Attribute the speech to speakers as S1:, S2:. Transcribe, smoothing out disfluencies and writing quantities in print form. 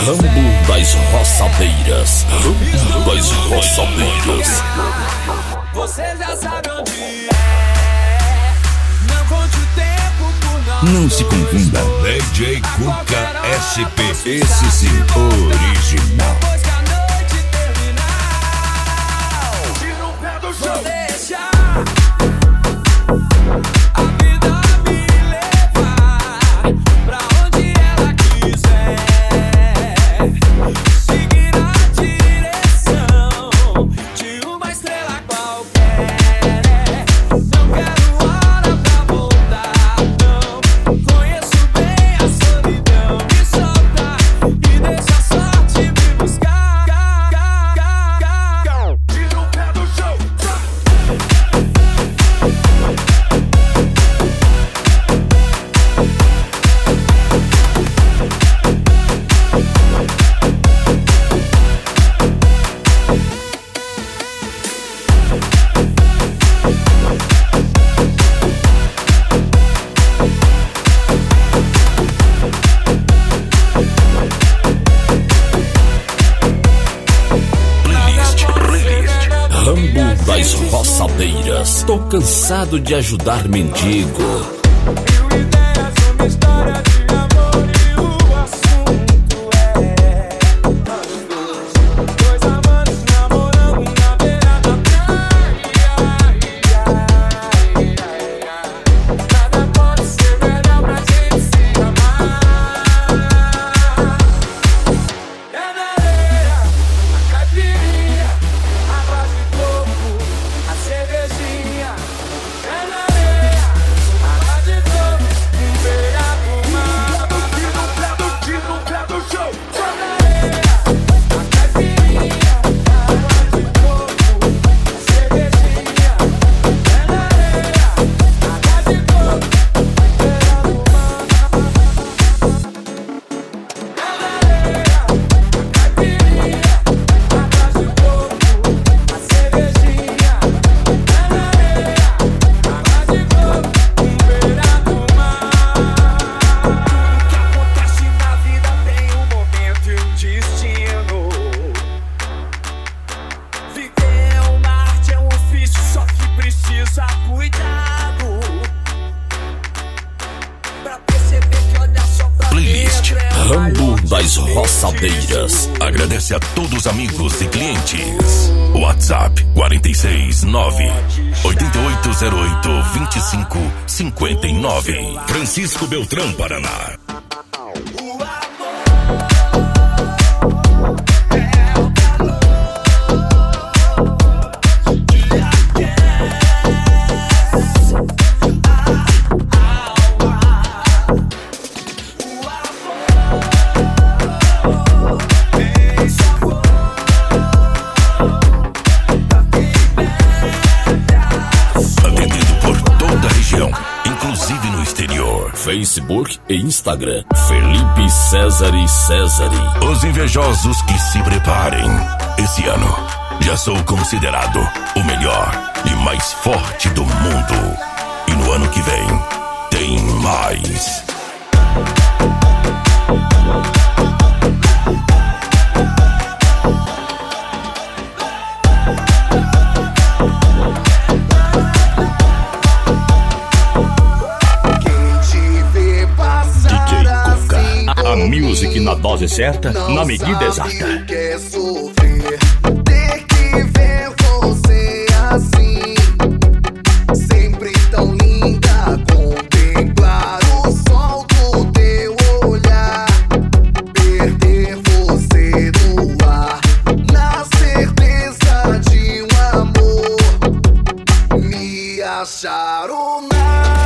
S1: Rambo das roçadeiras. Rambo das roçadeiras.
S2: Você já sabe onde é. Não conte o tempo por
S1: Não se confunda.
S3: DJ Cuca SP.
S1: Esse sim, original.
S2: depois que a noite terminar. Tira o pé do chão. Deixa a vida me levar pra onde ela quiser. Seguir a direção de uma estrela qualquer. Não quero hora pra voltar, não. Conheço bem a solidão. Me solta e deixa a sorte me buscar. Tira o pé do chão.
S1: Rambo das roçadeiras. Tô cansado de ajudar mendigo.
S2: Mil ideias, uma história de amor e o assunto é dois amantes namorando na beira da praia. Nada pode ser melhor pra gente se amar. É na areia, a caipirinha, água de coco, a cervejinha. É na areia, água de coco, beira do mar. Tira o pé do chão. É na areia, a caipirinha, água de coco, a cervejinha. É na areia, água de coco, beira do mar. É na areia, a caipirinha, água de coco, a cervejinha. É na areia, água de coco, beira do mar. O que acontece na vida tem um momento e um destino. Viver é uma arte, é um ofício, só que precisa cuidado. Pra perceber que olha só pra
S1: Playlist
S2: dentro é
S1: Rambo
S2: maior
S1: das
S2: que
S1: roçadeiras.
S3: Agradece a todos os amigos e clientes. WhatsApp 469 8808 2559. Francisco Beltrão, Paraná.
S2: O amor é o calor que aquece a alma. O amor tem sabor pra quem bebe.
S3: Atendido por toda a região, inclusive no exterior.
S1: Facebook e Instagram. Felipe César e Césari.
S3: Os invejosos que se preparem. Esse ano já sou considerado o melhor e mais forte do mundo. E no ano que vem tem mais.
S4: Quem te vê passar
S1: DJ Cuca.
S4: assim
S1: A
S4: por
S1: music
S4: mim,
S1: na dose certa,
S4: não
S1: na medida
S4: sabe
S1: exata.
S4: o que é sofrer. Ter que ver você assim, sempre tão linda. Contemplar o sol do teu olhar, perder você no ar, na certeza de um amor, me achar ou não.